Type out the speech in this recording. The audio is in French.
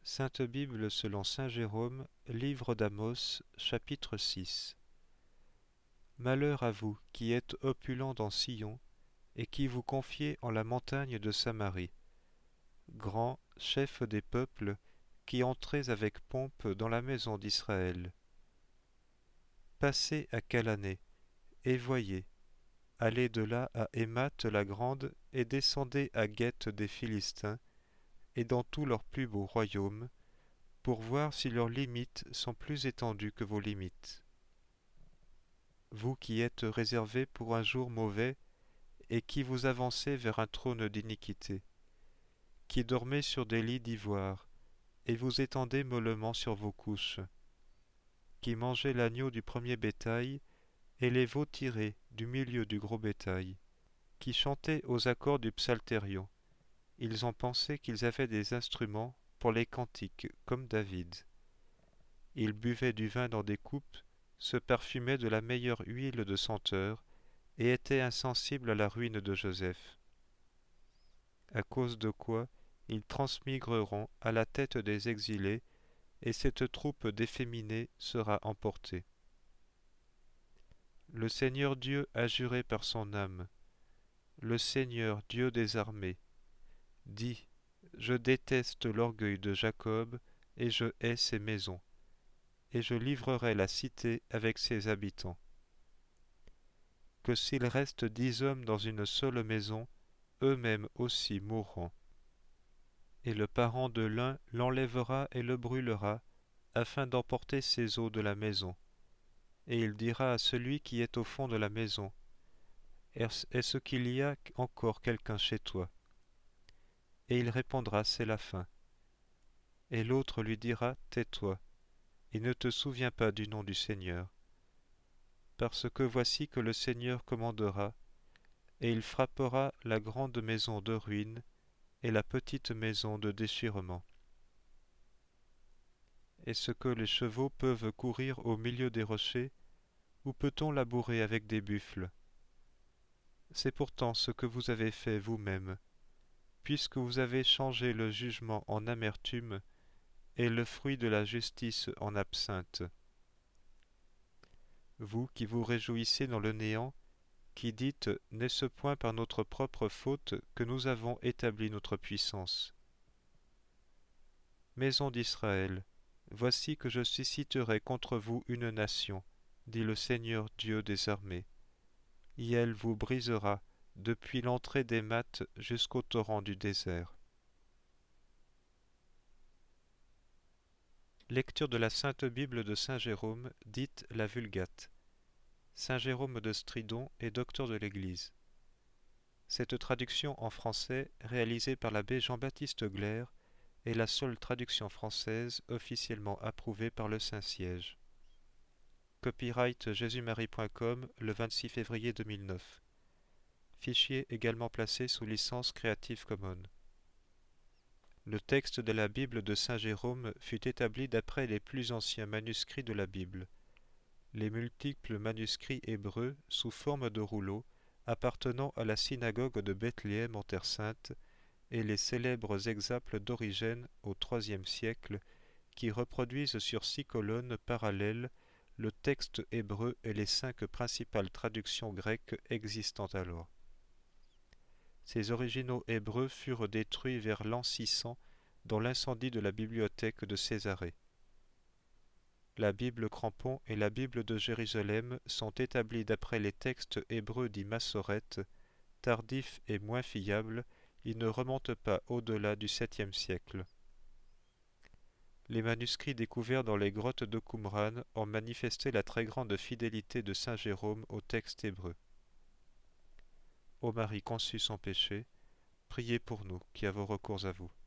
Sainte Bible selon saint Jérôme, livre d'Amos, chapitre 6. Malheur à vous qui êtes opulents dans Sion, et qui vous confiez en la montagne de Samarie. Grands chefs des peuples, qui entrez avec pompe dans la maison d'Israël. Passez à Calané, et voyez, allez de là à Émath la grande, et descendez à Guette des Philistins, et dans tous leurs plus beaux royaumes, pour voir si leurs limites sont plus étendues que vos limites. Vous qui êtes réservés pour un jour mauvais, et qui vous avancez vers un trône d'iniquité, qui dormez sur des lits d'ivoire, et vous étendez mollement sur vos couches, qui mangez l'agneau du premier bétail, et les veaux tirés du milieu du gros bétail, qui chantez aux accords du psalterion. Ils ont pensé qu'ils avaient des instruments pour les cantiques, comme David. Ils buvaient du vin dans des coupes, se parfumaient de la meilleure huile de senteur, et étaient insensibles à la ruine de Joseph. À cause de quoi ils transmigreront à la tête des exilés, et cette troupe d'efféminés sera emportée. Le Seigneur Dieu a juré par son âme, le Seigneur Dieu des armées, dit, je déteste l'orgueil de Jacob, et je hais ses maisons, et je livrerai la cité avec ses habitants. Que s'il reste 10 hommes dans une seule maison, eux-mêmes aussi mourront. Et le parent de l'un l'enlèvera et le brûlera, afin d'emporter ses os de la maison. Et il dira à celui qui est au fond de la maison, est-ce qu'il y a encore quelqu'un chez toi? Et il répondra, c'est la faim. Et l'autre lui dira, tais-toi, et ne te souviens pas du nom du Seigneur. Parce que voici que le Seigneur commandera, et il frappera la grande maison de ruine, et la petite maison de déchirement. Est-ce que les chevaux peuvent courir au milieu des rochers, ou peut-on labourer avec des buffles? C'est pourtant ce que vous avez fait vous-même, puisque vous avez changé le jugement en amertume, et le fruit de la justice en absinthe. Vous qui vous réjouissez dans le néant, qui dites, n'est-ce point par notre propre faute que nous avons établi notre puissance? Maison d'Israël, voici que je susciterai contre vous une nation, dit le Seigneur Dieu des armées, et elle vous brisera depuis l'entrée des maths jusqu'au torrent du désert. Lecture de la Sainte Bible de saint Jérôme, dite la Vulgate. Saint Jérôme de Stridon est docteur de l'Église. Cette traduction en français, réalisée par l'abbé Jean-Baptiste Glaire, est la seule traduction française officiellement approuvée par le Saint-Siège. Copyright jésusmarie.com le 26 février 2009. Fichier également placé sous licence Creative Commons. Le texte de la Bible de saint Jérôme fut établi d'après les plus anciens manuscrits de la Bible. Les multiples manuscrits hébreux sous forme de rouleaux appartenant à la synagogue de Bethléem en Terre Sainte et les célèbres exemples d'Origène au IIIe siècle qui reproduisent sur 6 colonnes parallèles le texte hébreu et les 5 principales traductions grecques existant alors. Ces originaux hébreux furent détruits vers l'an 600 dans l'incendie de la bibliothèque de Césarée. La Bible Crampon et la Bible de Jérusalem sont établies d'après les textes hébreux dits Massorètes, tardifs et moins fiables, ils ne remontent pas au-delà du 7e siècle. Les manuscrits découverts dans les grottes de Qumran ont manifesté la très grande fidélité de saint Jérôme au texte hébreu. Ô Marie conçue sans péché, priez pour nous qui avons recours à vous.